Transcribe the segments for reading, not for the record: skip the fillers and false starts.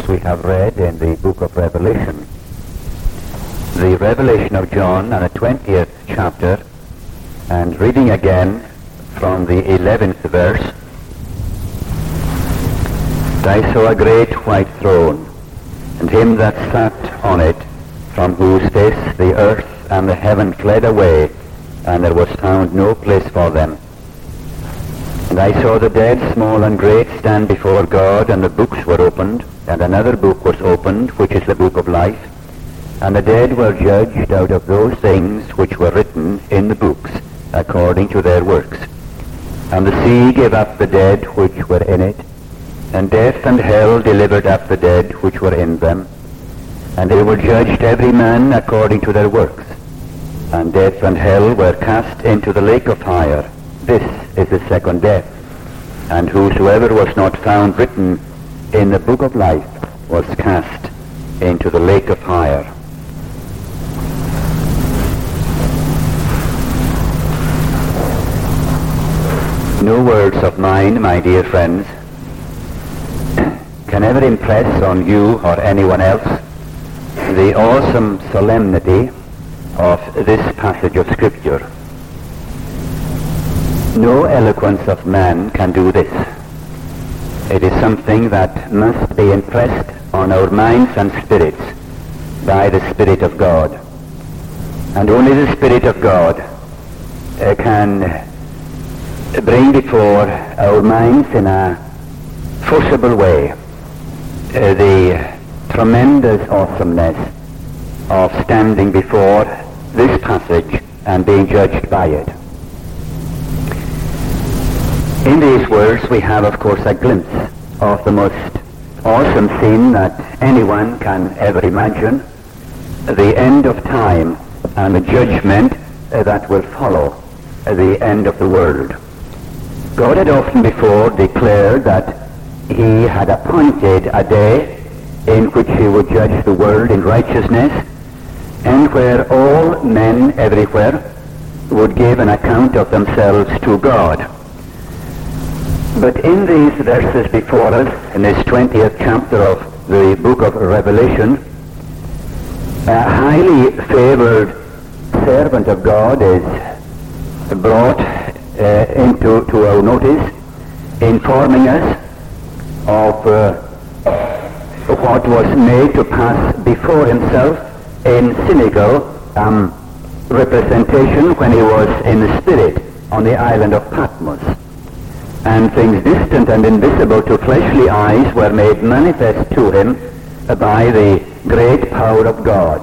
verse we have read in the book of Revelation, the Revelation of John and the 20th chapter, and reading again from the 11th verse. And I saw a great white throne, and him that sat on it, from whose face the earth and the heaven fled away, and there was found no place for them. And I saw the dead, small and great, stand before God, and the books were opened, and another book was opened, which is the book of life. And the dead were judged out of those things which were written in the books, according to their works. And the sea gave up the dead which were in it, and death and hell delivered up the dead which were in them. And they were judged every man according to their works. And death and hell were cast into the lake of fire. This is the second death. And whosoever was not found written in the book of life was cast into the lake of fire. No words of mine, my dear friends, can ever impress on you or anyone else the awesome solemnity of this passage of Scripture. No eloquence of man can do this. It is something that must be impressed on our minds and spirits by the Spirit of God. And only the Spirit of God can bring before our minds in a forcible way the tremendous awesomeness of standing before this passage and being judged by it. In these words we have, of course, a glimpse of the most awesome scene that anyone can ever imagine, the end of time and the judgment that will follow the end of the world. God had often before declared that he had appointed a day in which he would judge the world in righteousness, and where all men everywhere would give an account of themselves to God. But in these verses before us, in this 20th chapter of the book of Revelation, a highly favored servant of God is brought into our notice, informing us of what was made to pass before himself in cynical representation when he was in the spirit on the island of Patmos. And things distant and invisible to fleshly eyes were made manifest to him by the great power of God.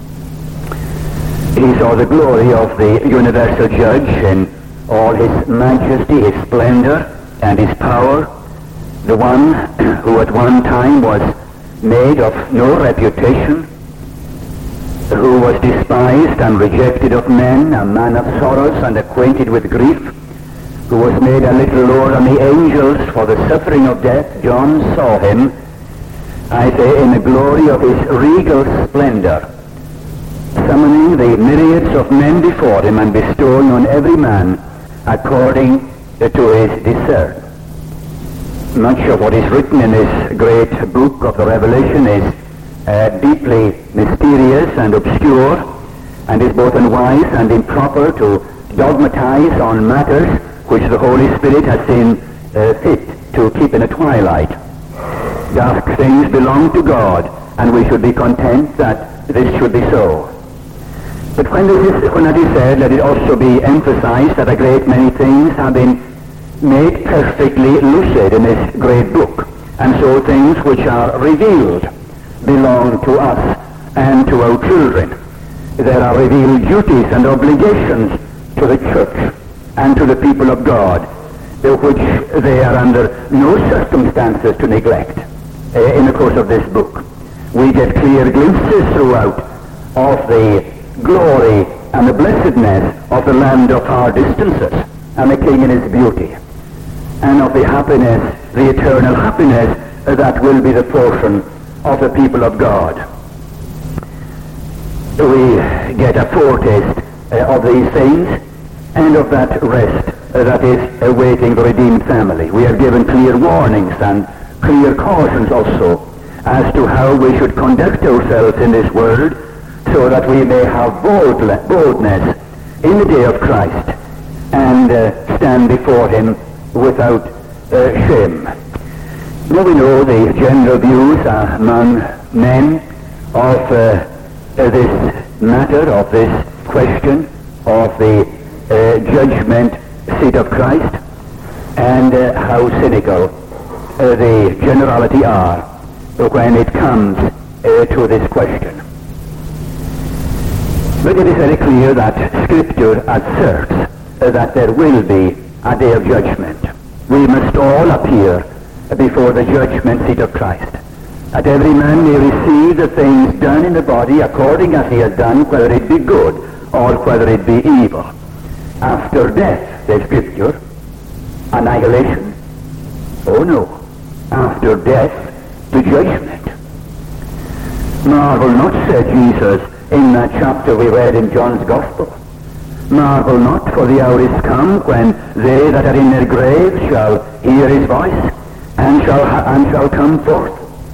He saw the glory of the universal judge in all his majesty, his splendor, and his power, the one who at one time was made of no reputation, who was despised and rejected of men, a man of sorrows and acquainted with grief, who was made a little lower than the angels for the suffering of death. John saw him, I say, in the glory of his regal splendor, summoning the myriads of men before him and bestowing on every man according to his desert. Much of what is written in this great book of the Revelation is deeply mysterious and obscure, and is both unwise and improper to dogmatize on matters which the Holy Spirit has seen fit to keep in a twilight. Dark things belong to God, and we should be content that this should be so. But when that is said, let it also be emphasized that a great many things have been made perfectly lucid in this great book, and so things which are revealed belong to us and to our children. There are revealed duties and obligations to the church and to the people of God, which they are under no circumstances to neglect. In the course of this book, we get clear glimpses throughout of the glory and the blessedness of the land of far distances, and the King in his beauty, and of the happiness, the eternal happiness that will be the portion of the people of God. We get a foretaste of these things and of that rest that is awaiting the redeemed family. We are given clear warnings and clear cautions also as to how we should conduct ourselves in this world, so that we may have boldness in the day of Christ and stand before him without shame. Now we know the general views among men of this matter, of this question of the judgment seat of Christ, and how cynical the generality are when it comes to this question. But it is very clear that Scripture asserts that there will be a day of judgment. We must all appear before the judgment seat of Christ, that every man may receive the things done in the body according as he has done, whether it be good or whether it be evil. After death, says Scripture, annihilation? Oh no. After death, the judgment. Marvel not, said Jesus in that chapter we read in John's Gospel. Marvel not, for the hour is come when they that are in their graves shall hear his voice and shall come forth.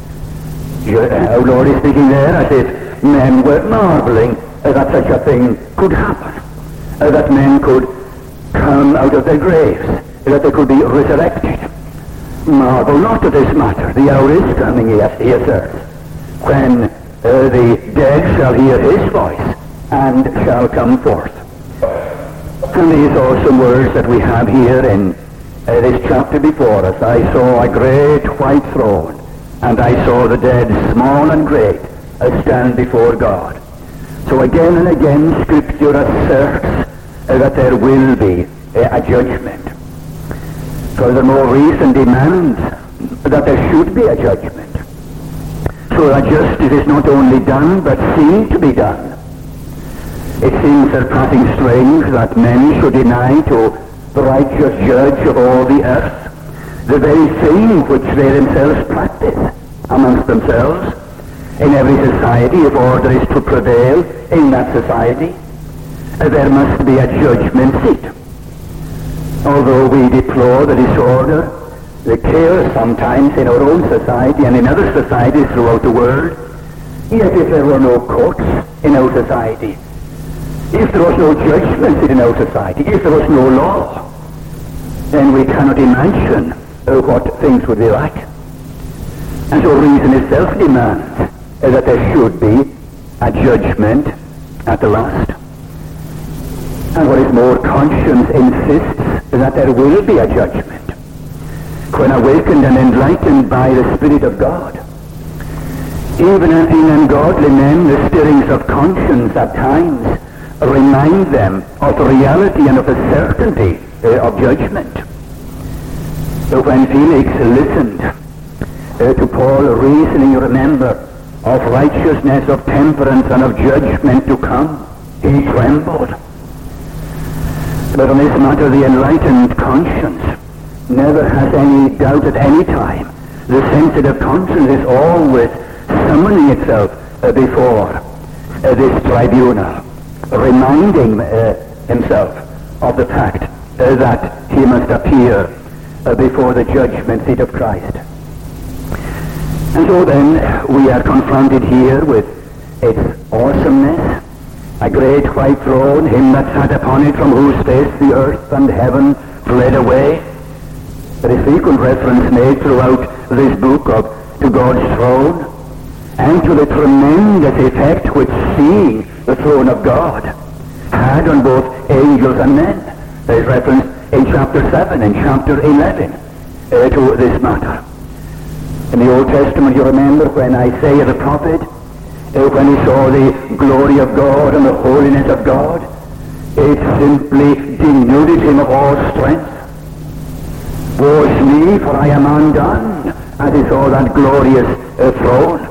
Our Lord is speaking there as if men were marveling that such a thing could happen, that men could come out of their graves, that they could be resurrected. Marvel not at this matter. The hour is coming, he asserts, when the dead shall hear his voice and shall come forth. And these awesome words that we have here in this chapter before us. I saw a great white throne, and I saw the dead, small and great, stand before God. So again and again Scripture asserts that there will be a judgment. Furthermore, reason demands that there should be a judgment, so that justice is not only done, but seen to be done. It seems surpassing strange that men should deny to the righteous judge of all the earth the very thing which they themselves practice amongst themselves. In every society, if order is to prevail in that society, there must be a judgment seat. Although we deplore the disorder, the chaos sometimes in our own society and in other societies throughout the world, yet if there were no courts in our society, if there was no judgment seat in our society, if there was no law, then we cannot imagine what things would be like. And so reason itself demands that there should be a judgment at the last. And what is more, conscience insists that there will be a judgment when awakened and enlightened by the Spirit of God. Even in ungodly men, the stirrings of conscience at times remind them of the reality and of the certainty of judgment. So when Felix listened to Paul reasoning, you remember, of righteousness, of temperance, and of judgment to come, he trembled. But on this matter, the enlightened conscience never has any doubt at any time. The sensitive conscience is always summoning itself before this tribunal, reminding himself of the fact that he must appear before the judgment seat of Christ. And so then we are confronted here with its awesomeness, a great white throne, him that sat upon it, from whose face the earth and heaven fled away. There is frequent reference made throughout this book to God's throne and to the tremendous effect which seeing the throne of God had on both angels and men. There is reference in chapter 7 and chapter 11 to this matter. In the Old Testament, you remember when Isaiah the prophet, when he saw the glory of God and the holiness of God, it simply denuded him of all strength. Woe is me, for I am undone, as he saw that glorious throne.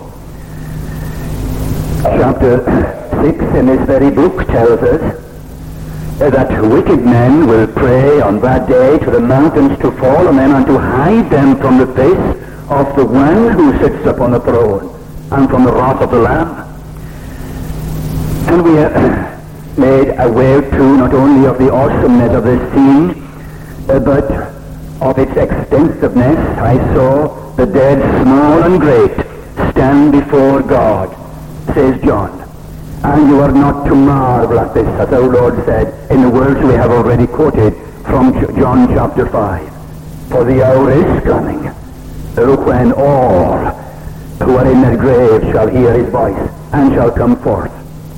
Chapter 6 in this very book tells us that wicked men will pray on that day to the mountains to fall on them and to hide them from the face of the one who sits upon the throne and from the wrath of the Lamb. And we are made aware too not only of the awesomeness of this scene, but of its extensiveness. I saw the dead, small and great, stand before God, says John. And you are not to marvel at this, as our Lord said in the words we have already quoted from John chapter 5. For the hour is coming when all who are in their graves shall hear his voice and shall come forth.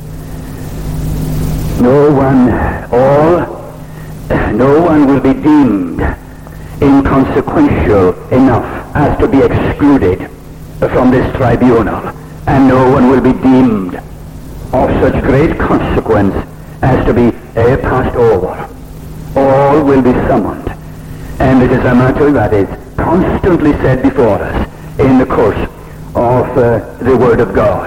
No one will be deemed inconsequential enough as to be excluded from this tribunal, and no one will be deemed of such great consequence as to be passed over. All will be summoned, and it is a matter that is constantly said before us in the course of the Word of God.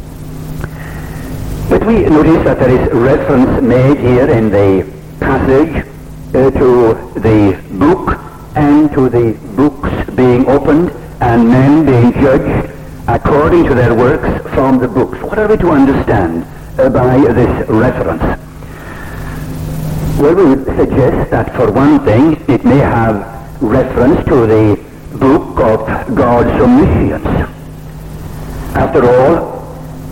But we notice that there is reference made here in the passage to the book and to the books being opened and men being judged according to their works from the books. What are we to understand by this reference? Well, we would suggest that for one thing it may have reference to the book of God's omniscience. After all,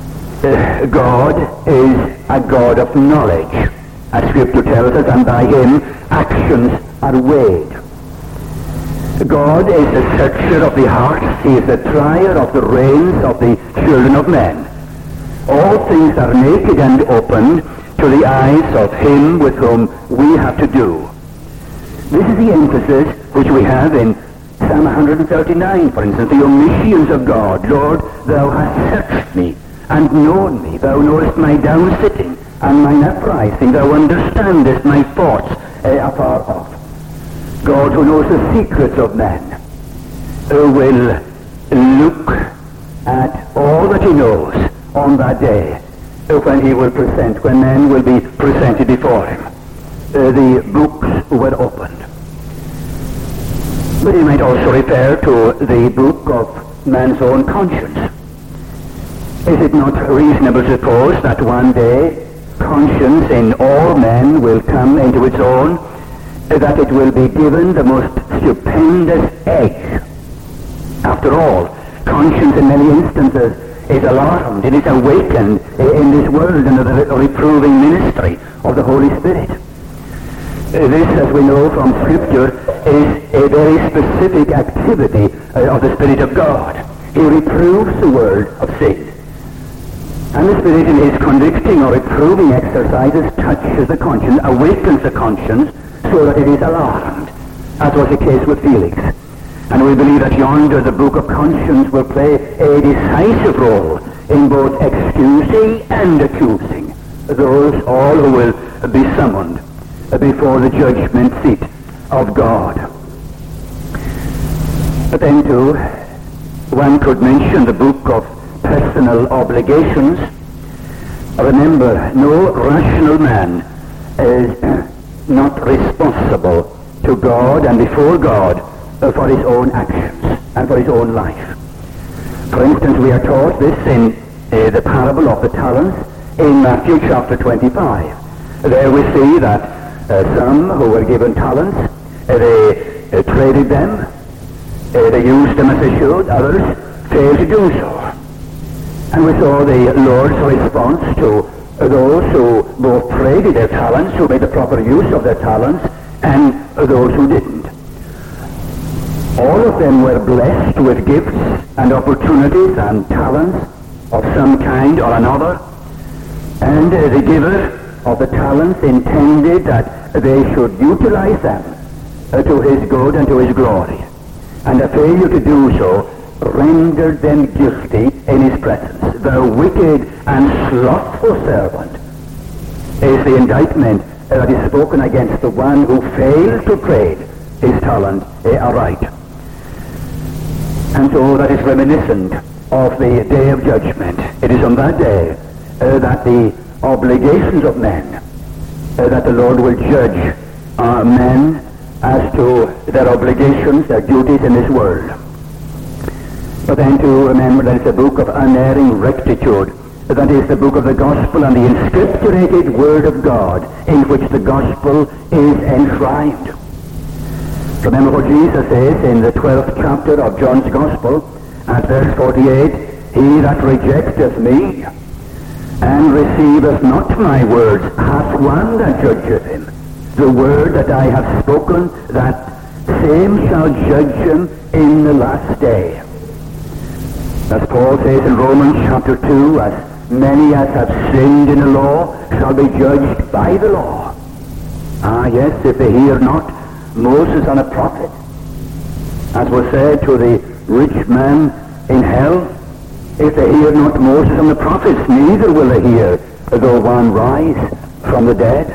God is a God of knowledge, as Scripture tells us, and by him actions are weighed. God is the searcher of the hearts. He is the trier of the reins of the children of men. All things are naked and open to the eyes of him with whom we have to do. This is the emphasis which we have in Psalm 139, for instance, the omniscience of God. Lord, thou hast searched me and known me. Thou knowest my down sitting and mine uprising. Thou understandest my thoughts afar off. God, who knows the secrets of men, will look at all that he knows on that day when men will be presented before him. The books were opened. But he might also refer to the book of man's own conscience. Is it not reasonable to suppose that one day conscience in all men will come into its own, that it will be given the most stupendous edge? After all, conscience in many instances is alarmed, it is awakened in this world under the reproving ministry of the Holy Spirit. This, as we know from Scripture, is a very specific activity of the Spirit of God. He reproves the world of sin. And the Spirit, in his convicting or reproving exercises, touches the conscience, awakens the conscience, so that it is alarmed, as was the case with Felix. And we believe that yonder the book of conscience will play a decisive role in both excusing and accusing those all who will be summoned before the judgment seat of God. But then too, one could mention the book of personal obligations. Remember, no rational man is not responsible to God and before God for his own actions and for his own life. For instance, we are taught this in the parable of the talents in Matthew chapter 25. There we see that some who were given talents, they traded them, they used them as they should, others failed to do so. And we saw the Lord's response to those who both traded their talents, who made the proper use of their talents, and those who didn't. All of them were blessed with gifts and opportunities and talents of some kind or another, and the giver of the talents intended that they should utilize them to his good and to his glory. And a failure to do so rendered them guilty in his presence. The wicked and slothful servant is the indictment that is spoken against the one who failed to trade his talent aright. And so that is reminiscent of the day of judgment. It is on that day that the obligations of men, that the Lord will judge men as to their obligations, their duties in this world. But then to remember that it's a book of unerring rectitude, that is the book of the gospel and the inscripturated word of God in which the gospel is enshrined. Remember what Jesus says in the 12th chapter of John's gospel at verse 48. He that rejecteth me, and receiveth not my words, hath one that judgeth him. The word that I have spoken, that same shall judge him in the last day. As Paul says in Romans chapter 2, as many as have sinned in the law shall be judged by the law. Ah, yes, if they hear not Moses and a prophet, as was said to the rich man in hell, if they hear not Moses and the prophets, neither will they hear, though one rise from the dead.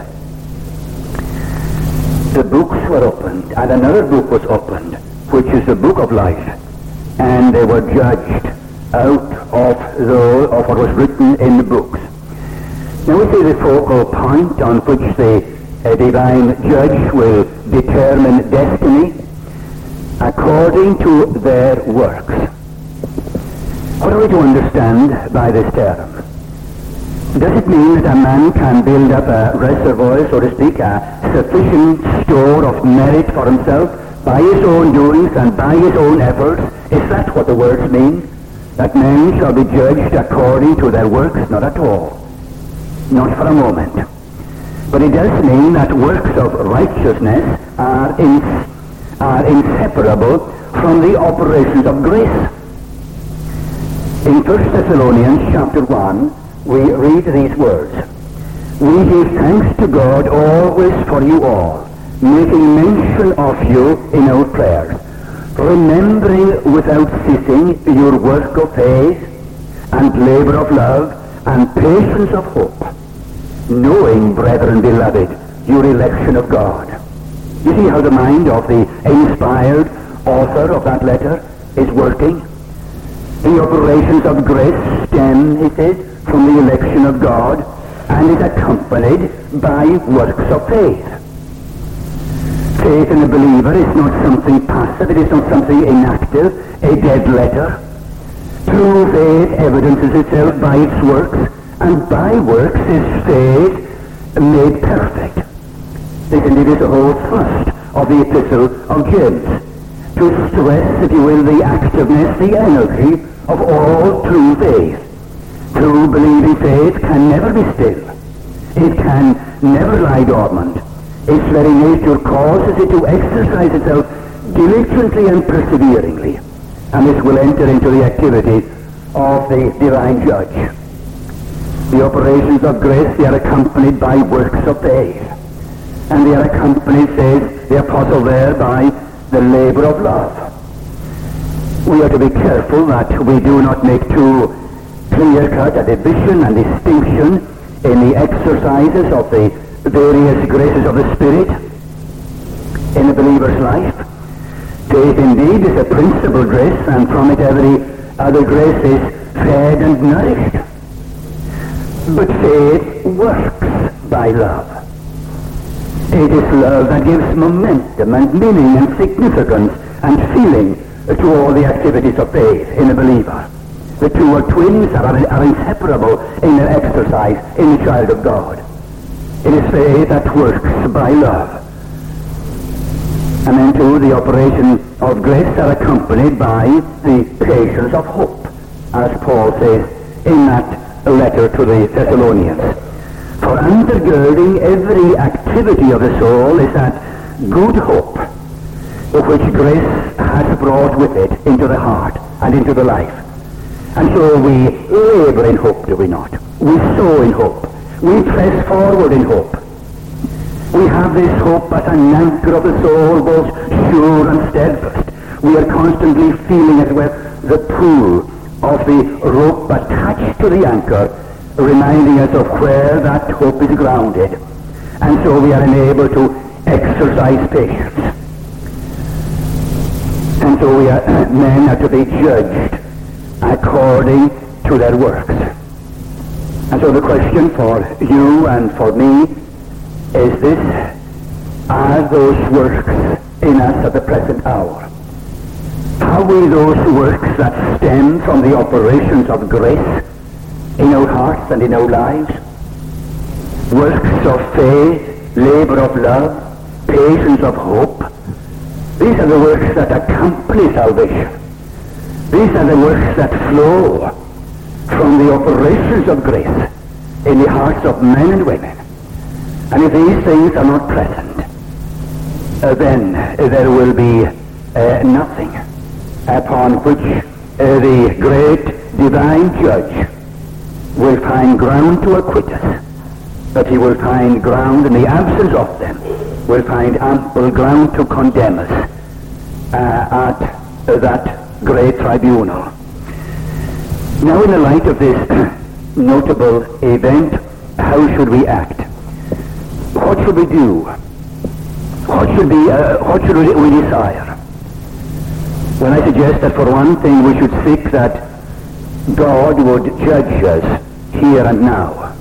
The books were opened, and another book was opened, which is the book of life, and they were judged out of what was written in the books. Now we see the focal point on which the divine judge will determine destiny according to their works. What are we to understand by this term? Does it mean that a man can build up a reservoir, so to speak, a sufficient store of merit for himself by his own doings and by his own efforts? Is that what the words mean? That men shall be judged according to their works? Not at all. Not for a moment. But it does mean that works of righteousness are inseparable from the operations of grace. In 1 Thessalonians chapter 1, we read these words. We give thanks to God always for you all, making mention of you in our prayers, remembering without ceasing your work of faith and labor of love and patience of hope, knowing, brethren beloved, your election of God. You see how the mind of the inspired author of that letter is working? The operations of grace stem, he says, from the election of God, and is accompanied by works of faith. Faith in a believer is not something passive, it is not something inactive, a dead letter. True faith evidences itself by its works, and by works is faith made perfect. This indeed is the whole thrust of the epistle of James, to stress, if you will, the activeness, the energy of all true faith. True believing faith can never be still. It can never lie dormant. Its very nature causes it to exercise itself diligently and perseveringly. And this will enter into the activity of the divine judge. The operations of grace, they are accompanied by works of faith. And they are accompanied, says the apostle there, by the labor of love. We are to be careful that we do not make too clear-cut a division and distinction in the exercises of the various graces of the Spirit in a believer's life. Faith indeed is a principal grace, and from it every other grace is fed and nourished. But faith works by love. It is love that gives momentum and meaning and significance and feeling to all the activities of faith in a believer. The two are twins, are inseparable in their exercise in the child of God. It is faith that works by love. And then too, the operations of grace are accompanied by the patience of hope, as Paul says in that letter to the Thessalonians. For undergirding every activity of the soul is that good hope which grace has brought with it into the heart and into the life. And so we labor in hope, do we not? We sow in hope. We press forward in hope. We have this hope as an anchor of the soul, both sure and steadfast. We are constantly feeling as well the pull of the rope attached to the anchor, reminding us of where that hope is grounded. And so we are enabled to exercise patience. And so men are to be judged according to their works. And so the question for you and for me is this: are those works in us at the present hour? Are we those works that stem from the operations of grace in our hearts and in our lives? Works of faith, labor of love, patience of hope. These are the works that accompany salvation. These are the works that flow from the operations of grace in the hearts of men and women. And if these things are not present, then there will be nothing upon which the great divine judge will find ground to acquit us. But he will find ground in the absence of them, will find ample ground to condemn us at that great tribunal. Now, in the light of this notable event, how should we act? What should we do? What should we desire? Well, I suggest that for one thing we should seek that God would judge us here and now,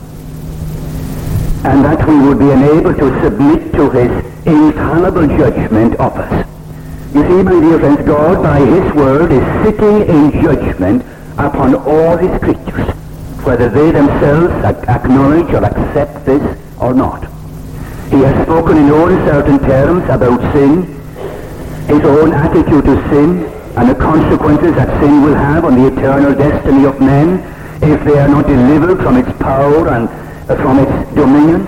and that we would be enabled to submit to his infallible judgment of us. You see, my dear friends, God by his word is sitting in judgment upon all his creatures, whether they themselves acknowledge or accept this or not. He has spoken in no uncertain terms about sin, his own attitude to sin, and the consequences that sin will have on the eternal destiny of men if they are not delivered from its power and from its dominion.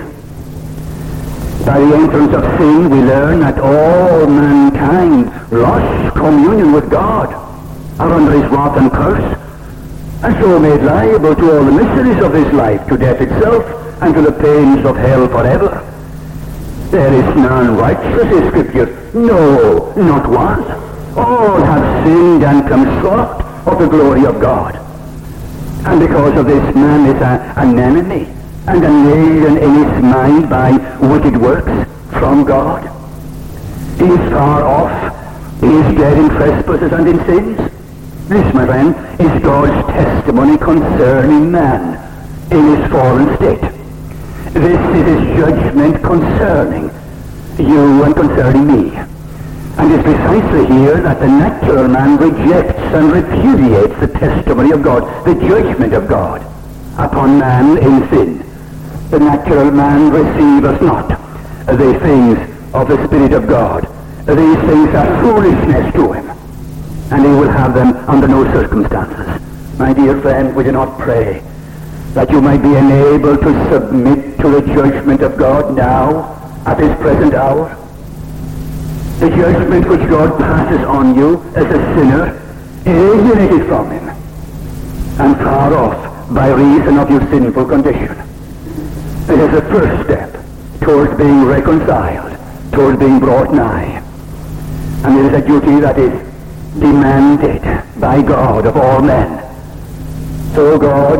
By the entrance of sin, we learn that all mankind lost communion with God, are under his wrath and curse, and so made liable to all the miseries of this life, to death itself, and to the pains of hell forever. There is none righteous in Scripture, no, not one. All have sinned and come short of the glory of God. And because of this, man is an enemy and an alien in his mind by wicked works from God. He is far off. He is dead in trespasses and in sins. This, my friend, is God's testimony concerning man in his fallen state. This is his judgment concerning you and concerning me. And it's precisely here that the natural man rejects and repudiates the testimony of God, the judgment of God upon man in sin. The natural man receiveth not the things of the Spirit of God. These things are foolishness to him, and he will have them under no circumstances. My dear friend, would you not pray that you might be enabled to submit to the judgment of God now, at this present hour? The judgment which God passes on you as a sinner, alienated from him, and far off by reason of your sinful condition. It is the first step towards being reconciled, towards being brought nigh. And it is a duty that is demanded by God of all men. So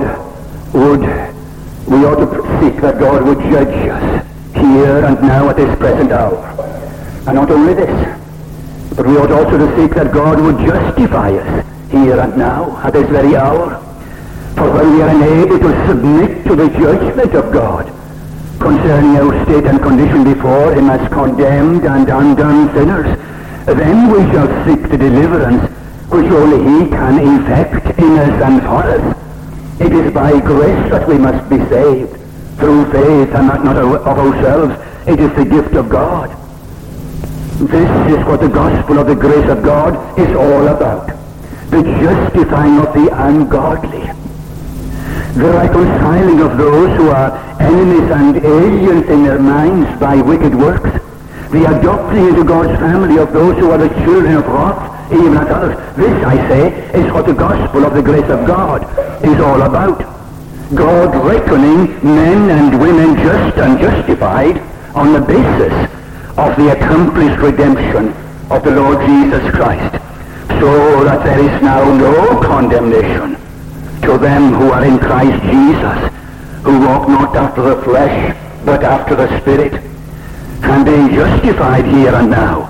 we ought to seek that God would judge us here and now at this present hour. And not only this, but we ought also to seek that God would justify us here and now at this very hour. For when we are unable to submit to the judgment of God concerning our state and condition before him as condemned and undone sinners, then we shall seek the deliverance which only he can effect in us and for us. It is by grace that we must be saved, through faith and not of ourselves. It is the gift of God. This is what the gospel of the grace of God is all about. The justifying of the ungodly. The reconciling of those who are enemies and aliens in their minds by wicked works. The adopting into God's family of those who are the children of wrath, even as others. This, I say, is what the gospel of the grace of God is all about. God reckoning men and women just and justified on the basis of the accomplished redemption of the Lord Jesus Christ, so that there is now no condemnation to them who are in Christ Jesus, who walk not after the flesh, but after the Spirit. And being justified here and now,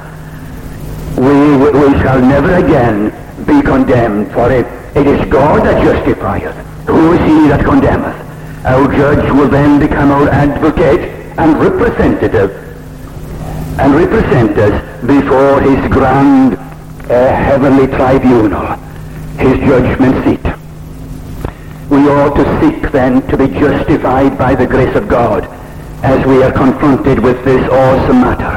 we shall never again be condemned, for it is God that justifieth. Who is he that condemneth? Our judge will then become our advocate and representative, and represent us before his grand heavenly tribunal, his judgment seat. We ought to seek then to be justified by the grace of God as we are confronted with this awesome matter.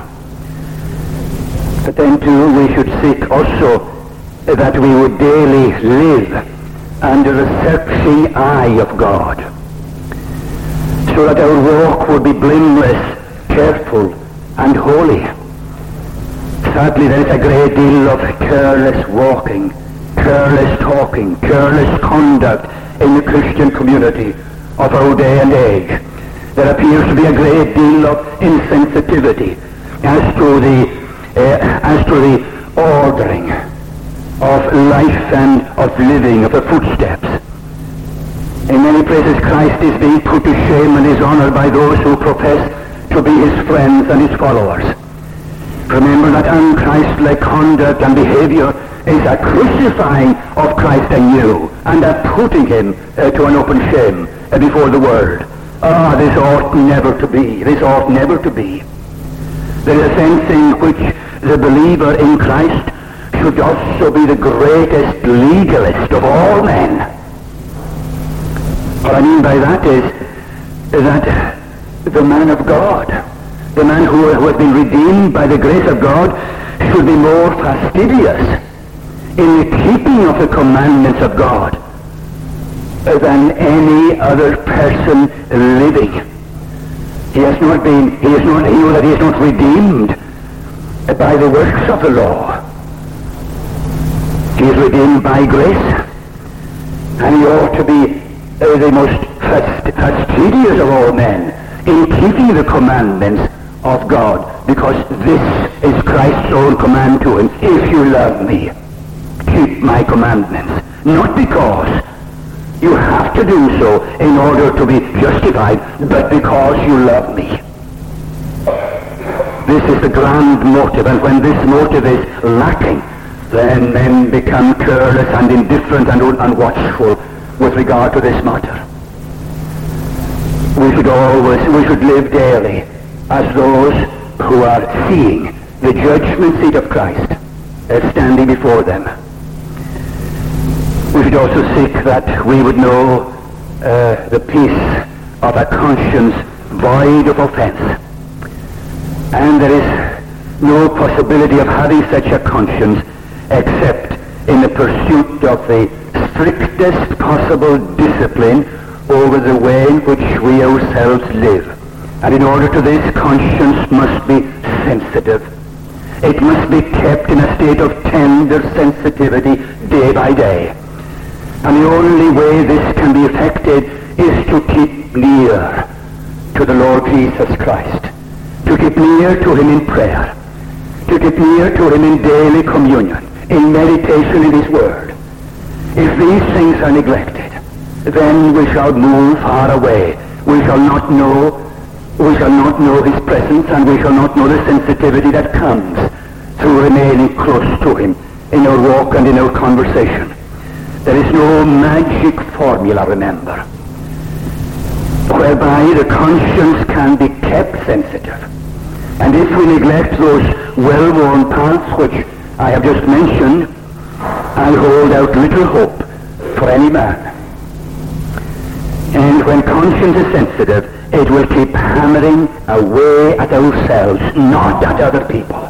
But then too we should seek also that we would daily live under the searching eye of God, so that our walk would be blameless, careful, and holy. Sadly, there is a great deal of careless walking, careless talking, careless conduct in the Christian community of our day and age. There appears to be a great deal of insensitivity as to the ordering of life and of living, of the footsteps. In many places, Christ is being put to shame and is honored by those who profess to be his friends and his followers. Remember that unchristlike conduct and behavior is a crucifying of Christ anew and a putting him to an open shame before the world. This ought never to be. This ought never to be. There is a sense in which the believer in Christ should also be the greatest legalist of all men. What I mean by that is that the man of God, the man who has been redeemed by the grace of God, should be more fastidious in the keeping of the commandments of God than any other person living. He is not redeemed by the works of the law. He is redeemed by grace, and he ought to be the most fastidious of all men in keeping the commandments of God, because this is Christ's own command to him: if you love me, keep my commandments. Not because you have to do so in order to be justified, but because you love me. This is the grand motive, and when this motive is lacking, then men become careless and indifferent and unwatchful with regard to this matter. We should live daily as those who are seeing the judgment seat of Christ standing before them. We should also seek that we would know the peace of a conscience void of offense. And there is no possibility of having such a conscience except in the pursuit of the strictest possible discipline over the way in which we ourselves live. And in order to this, conscience must be sensitive. It must be kept in a state of tender sensitivity day by day. And the only way this can be effected is to keep near to the Lord Jesus Christ, to keep near to him in prayer, to keep near to him in daily communion, in meditation in his word. If these things are neglected, then we shall move far away. We shall not know his presence, and we shall not know the sensitivity that comes through remaining close to him in our walk and in our conversation. There is no magic formula, remember, whereby the conscience can be kept sensitive. And if we neglect those well-worn paths which I have just mentioned, I hold out little hope for any man. And when conscience is sensitive, it will keep hammering away at ourselves, not at other people.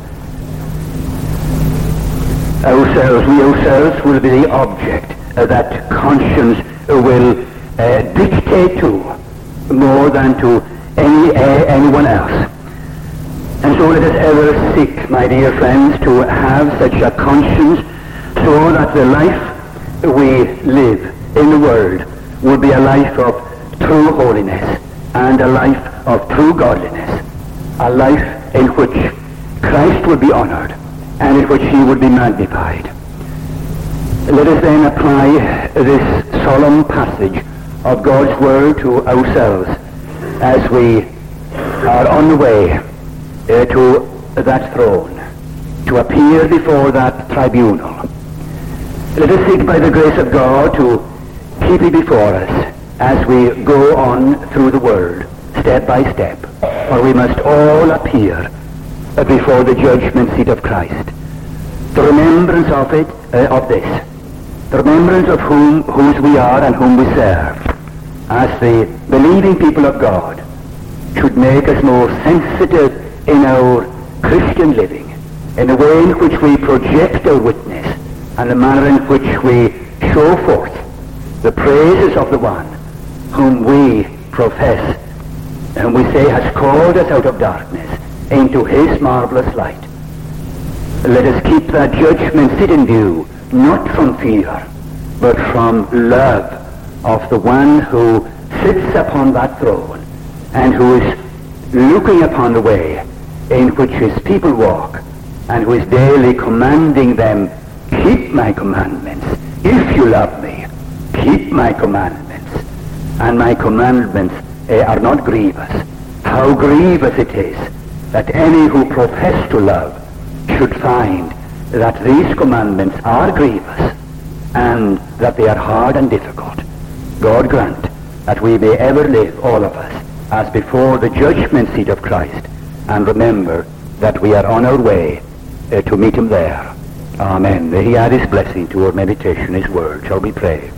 We ourselves will be the object that conscience will dictate to more than to anyone else. And so let us ever seek, my dear friends, to have such a conscience so that the life we live in the world will be a life of true holiness and a life of true godliness, a life in which Christ will be honored and in which he will be magnified. Let us then apply this solemn passage of God's word to ourselves as we are on the way to that throne, to appear before that tribunal. Let us seek by the grace of God to keep it before us as we go on through the world, step by step, for we must all appear before the judgment seat of Christ. The remembrance of this, the remembrance of whose we are and whom we serve, as the believing people of God, should make us more sensitive in our Christian living, in the way in which we project our witness, and the manner in which we show forth the praises of the one whom we profess and we say has called us out of darkness into his marvelous light. Let us keep that judgment seat in view, not from fear, but from love of the one who sits upon that throne and who is looking upon the way in which his people walk and who is daily commanding them, keep my commandments. If you love me, keep my commandments. And my commandments are not grievous. How grievous it is that any who profess to love should find that these commandments are grievous and that they are hard and difficult. God grant that we may ever live, all of us, as before the judgment seat of Christ, and remember that we are on our way to meet him there. Amen. May he add his blessing to our meditation, his word. Shall we pray?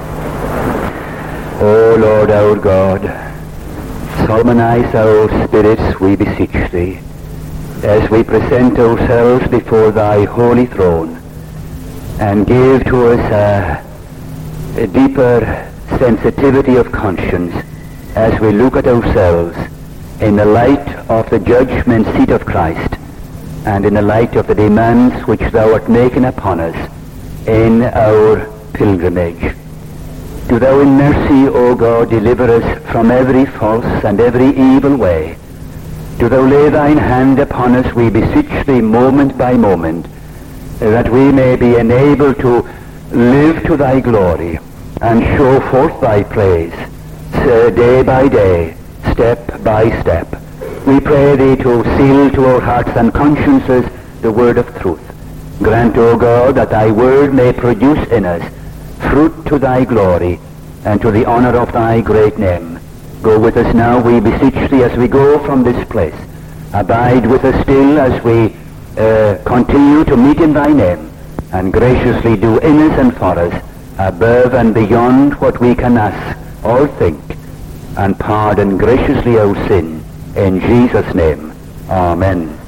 O Lord our God, solemnize our spirits, we beseech thee, as we present ourselves before thy holy throne, and give to us a deeper sensitivity of conscience as we look at ourselves in the light of the judgment seat of Christ and in the light of the demands which thou art making upon us in our pilgrimage. Do thou in mercy, O God, deliver us from every false and every evil way. Do thou lay thine hand upon us, we beseech thee, moment by moment, that we may be enabled to live to thy glory and show forth thy praise day by day, step by step. We pray thee to seal to our hearts and consciences the word of truth. Grant, O God, that thy word may produce in us fruit to thy glory and to the honor of thy great name. Go with us now, we beseech thee, as we go from this place. Abide with us still as we continue to meet in thy name, and graciously do in us and for us above and beyond what we can ask or think, and pardon graciously our sin. In Jesus' name, amen.